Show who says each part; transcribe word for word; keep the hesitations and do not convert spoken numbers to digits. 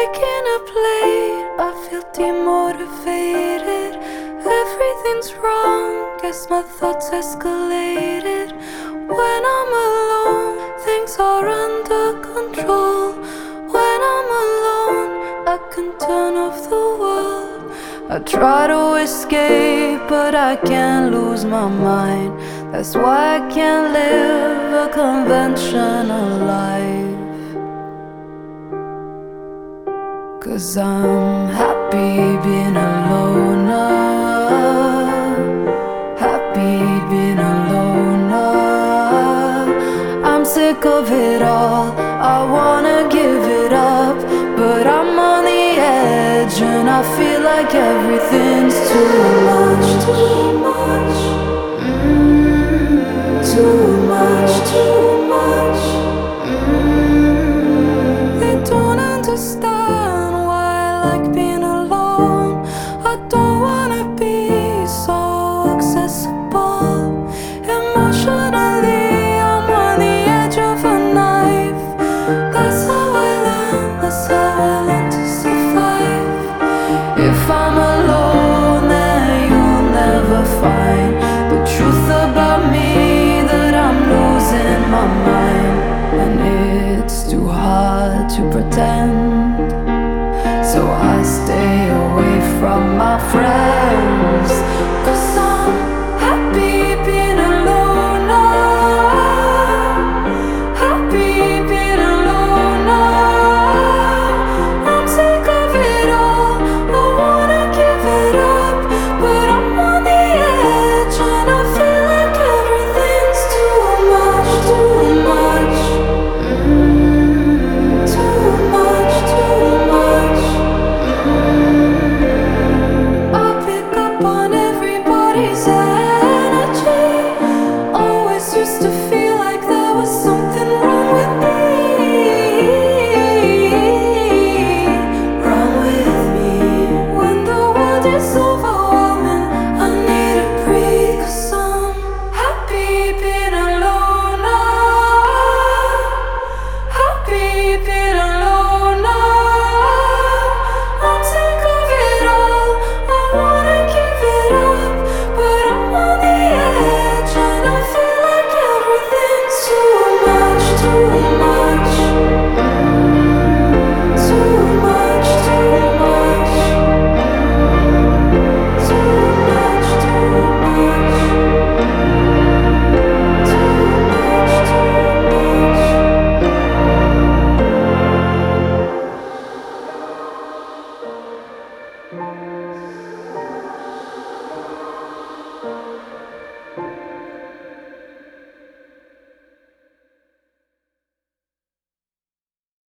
Speaker 1: breaking a plate, I feel demotivated. Everything's wrong, guess my thoughts escalated. When I'm alone, things are under control. When I'm alone, I can turn off the world. I try to escape, but I can't lose my mind. That's why I can't live a conventional life. 'Cause I'm happy being a loner, happy being a loner. I'm sick of it all, I wanna give it up, but I'm on the edge and I feel like everything's too much, too much, mm, too much, too much, mm. They don't understand why I like being alone. I don't wanna be so accessible. Emotionally, I'm on the edge of a knife. That's how I learn, that's how I learn to survive. If I'm alone, then you'll never find the truth about me, that I'm losing my mind. And it's too hard to pretend, so I stay away from my friends. 'Cause I'm happy being a loner, happy being a loner. I'm sick of it all, I wanna give it up, but I'm on the edge and I feel like everything's too much, too much, mm, too much, too much. I pick up on everybody's energy. Always used to feel like there was something wrong with me, wrong with me. When the world is overwhelming, I need to breathe. 'Cause I'm happy being a loner, happy being a loner. I'm sick of it all, I wanna give it up, but I'm on the edge and I feel like everything's too much, too much, mm, too much, too much, mm, too much, too much, too much, too much.